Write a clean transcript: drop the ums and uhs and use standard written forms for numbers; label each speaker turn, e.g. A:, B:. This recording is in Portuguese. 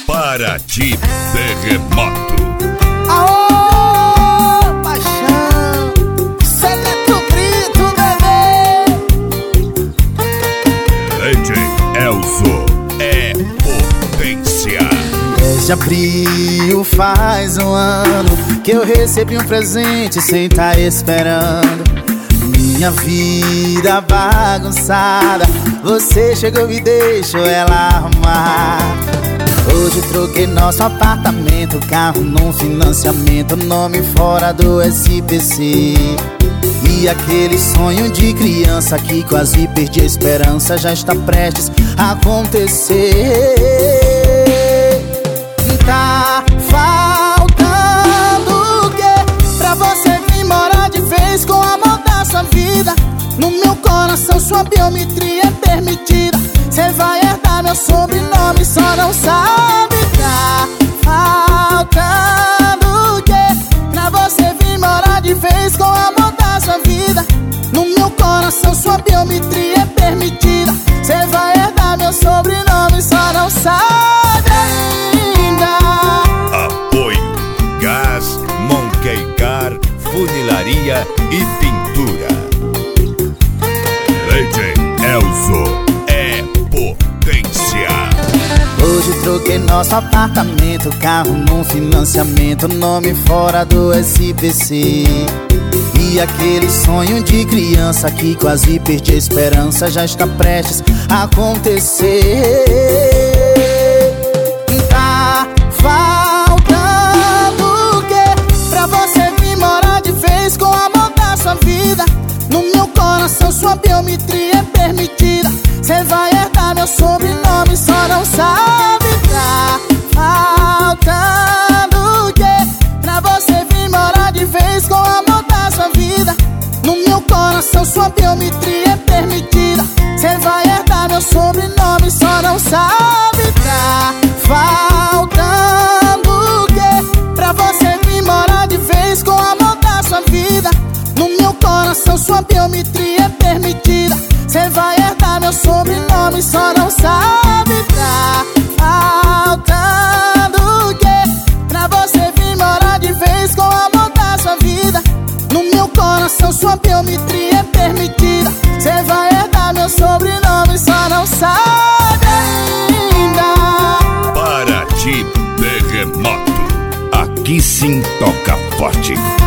A: Paraty Terremoto.
B: Aô, paixão, Seleto Grito, bebê.
A: DJ Elzo é potência.
B: Desde abril faz um ano que eu recebi um presente sem tá esperando. Minha vida bagunçada, você chegou e deixou ela arrumar. Hoje troquei nosso apartamento, carro num financiamento, nome fora do SPC. E aquele sonho de criança que quase perdi a esperança já está prestes a acontecer. Tá faltando o quê pra você vir morar de vez com o amor da sua vida? No meu coração sua biometria é permitida. Cê vai herdar meu sobrenome, só não sabe. Tá faltando o quê pra você vir morar de vez com o amor da sua vida? No meu coração sua biometria é permitida. Cê vai herdar meu sobrenome, só não sabe ainda.
A: Apoio Gás, Monkey Car, Funilaria e Pintura. DJ Elzo é potência.
B: Hoje troquei nosso apartamento, carro num financiamento, nome fora do SPC. E aquele sonho de criança que quase perdi a esperança já está prestes a acontecer. Tá faltando o quê pra você vir morar de vez com o amor da sua vida? No meu coração sua biometria é permitida. Cê vai herdar meu sobrenome, só não sabe. Tá faltando o quê pra você vir morar de vez com o amor da sua vida? No meu coração sua biometria é permitida. Cê vai herdar meu sobrenome, só não sabe. Tá faltando o quê pra você vir morar de vez com o amor da sua vida? No meu coração sua biometria é permitida. Cê vai herdar meu sobrenome, só não sabe. Tá faltando o quê pra você vir morar de vez com o amor da sua vida? No meu coração sua biometria é permitida. Cê vai herdar meu sobrenome, só não sabe ainda.
A: Paraty Terremoto. Aqui sim toca forte.